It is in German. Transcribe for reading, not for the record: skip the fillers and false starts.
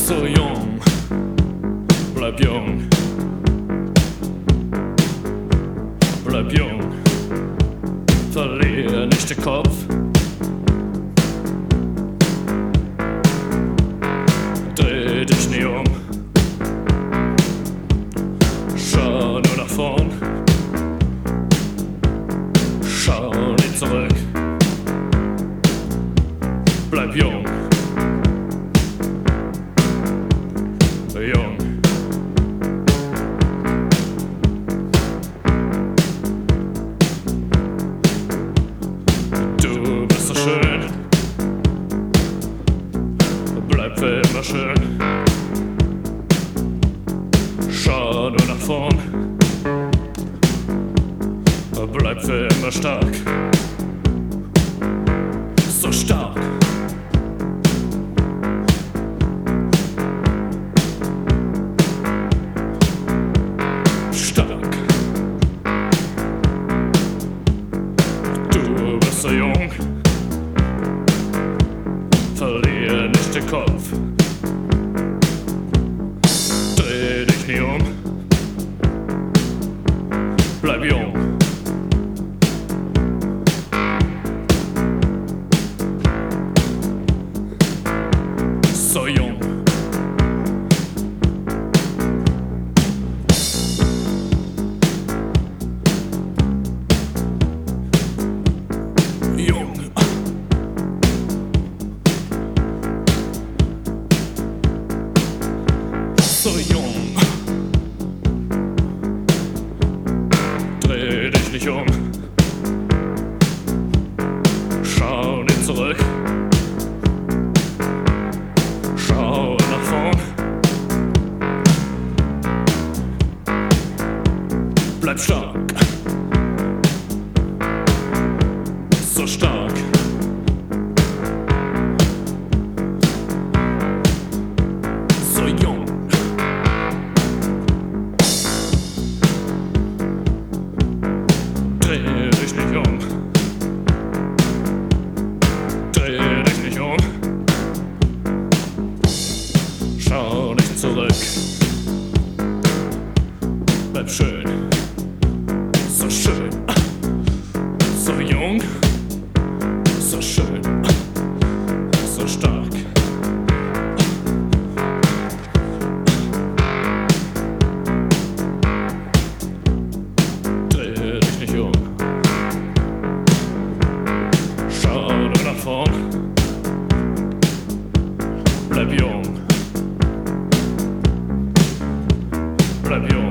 so jung, bleib jung, bleib jung, verlier nicht den Kopf. Dreh dich nie um, schau nur nach vorn, schau nie zurück, bleib jung. Jung. Du bist so schön, bleib für immer schön. Schau nur nach vorn, bleib für immer stark. So stark. Du bist so jung, verlier nicht den Kopf. Dreh dich nie um, bleib jung. So jung. Jung. So jung. Dreh dich nicht um. Schau nicht zurück. Schau nach vorn. Bleib stark. So stark. So jung. Dreh dich nicht um. Dreh dich nicht um. Schau nicht zurück. Bleib schön. So schön. So jung. So schön, so stark. Dreh dich nicht um. Schau nur nach vorn. Bleib jung. Bleib jung.